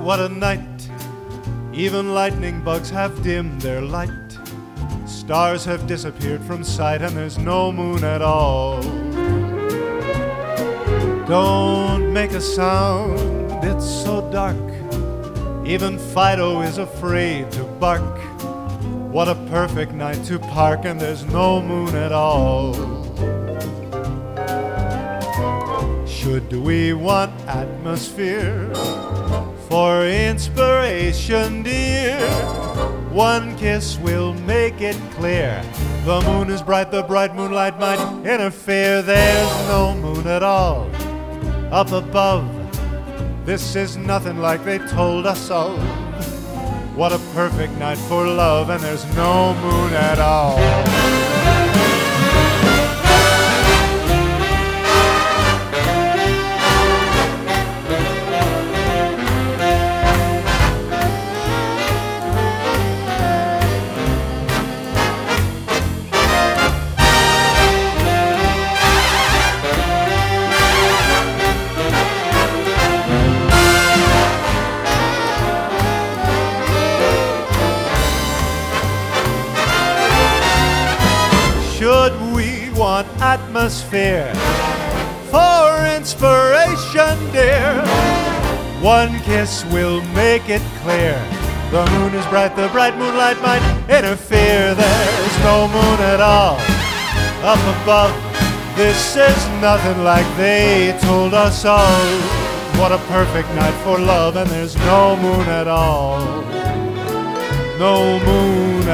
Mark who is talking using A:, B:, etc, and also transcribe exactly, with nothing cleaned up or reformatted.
A: what a night. Even lightning bugs have dimmed their light. Stars have disappeared from sight and there's no moon at all. Don't make a sound, it's so dark. Even Fido is afraid to bark. What a perfect night to park and there's no moon at all. Should we want atmosphere for inspiration, dear? One kiss will make it clear. The moon is bright, the bright moonlight might interfere. There's no moon at all up above. This is nothing like they told us of. What a perfect night for love, and there's no moon at all. Should we want atmosphere for inspiration, dear? One kiss will make it clear. The moon is bright, the bright moonlight might interfere. There's no moon at all up above. This is nothing like they told us of. What a perfect night for love, and there's no moon at all. No moon